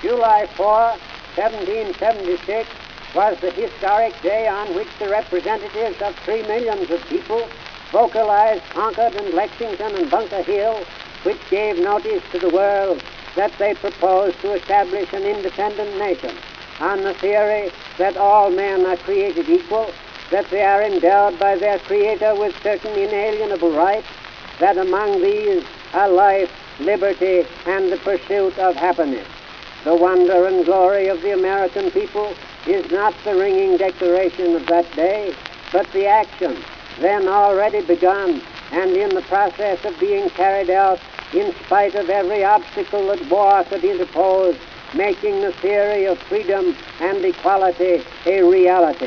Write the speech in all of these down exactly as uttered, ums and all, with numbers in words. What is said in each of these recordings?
July fourth, seventeen seventy-six, was the historic day on which the representatives of three millions of people vocalized Concord and Lexington and Bunker Hill, which gave notice to the world that they proposed to establish an independent nation on the theory that all men are created equal, that they are endowed by their Creator with certain inalienable rights, that among these are life, liberty, and the pursuit of happiness. The wonder and glory of the American people is not the ringing declaration of that day, but the action then already begun and in the process of being carried out in spite of every obstacle that war could interpose, making the theory of freedom and equality a reality.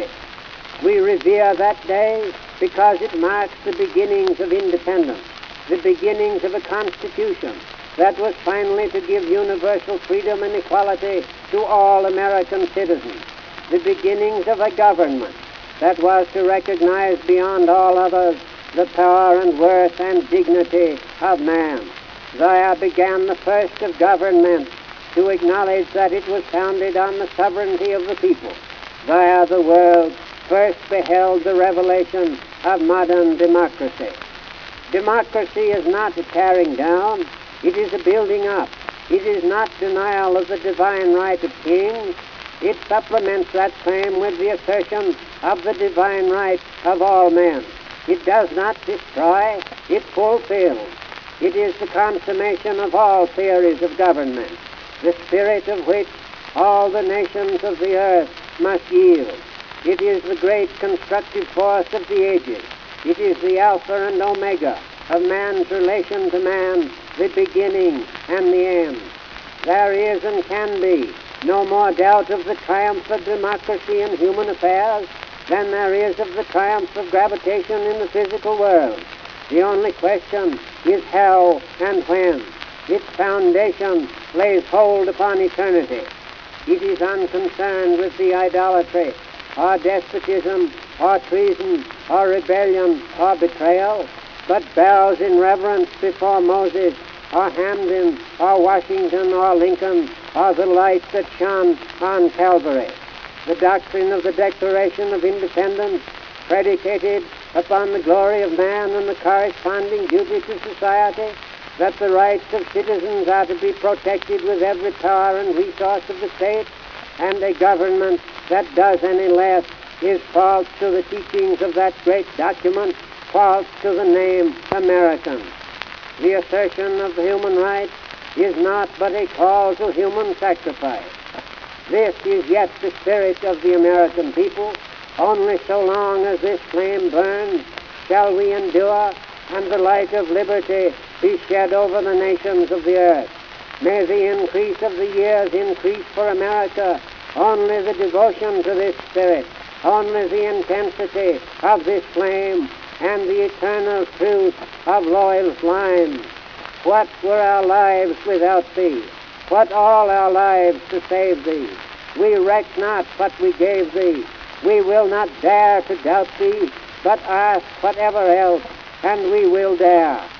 We revere that day because it marks the beginnings of independence, the beginnings of a constitution that was finally to give universal freedom and equality to all American citizens, the beginnings of a government that was to recognize beyond all others the power and worth and dignity of man. There began the first of governments to acknowledge that it was founded on the sovereignty of the people. There the world first beheld the revelation of modern democracy. Democracy is not a tearing down, it is a building up. It is not denial of the divine right of kings. It supplements that claim with the assertion of the divine right of all men. It does not destroy, it fulfills. It is the consummation of all theories of government, the spirit of which all the nations of the earth must yield. It is the great constructive force of the ages. It is the alpha and omega of man's relation to man, the beginning and the end. There is and can be no more doubt of the triumph of democracy in human affairs than there is of the triumph of gravitation in the physical world. The only question is how and when. Its foundation lays hold upon eternity. It is unconcerned with the idolatry, or despotism, or treason, or rebellion, or betrayal, but bows in reverence before Moses, or Hamden, or Washington, or Lincoln, or the light that shone on Calvary. The doctrine of the Declaration of Independence, predicated upon the glory of man and the corresponding duty to society, that the rights of citizens are to be protected with every power and resource of the state, and a government that does any less is false to the teachings of that great document, false to the name American. The assertion of human rights is not but a call to human sacrifice. This is yet the spirit of the American people. Only so long as this flame burns shall we endure and the light of liberty be shed over the nations of the earth. May the increase of the years increase for America only the devotion to this spirit, only the intensity of this flame, and the eternal truth of Loyal's lines. What were our lives without thee? What all our lives to save thee? We reck not what we gave thee. We will not dare to doubt thee, but ask whatever else, and we will dare.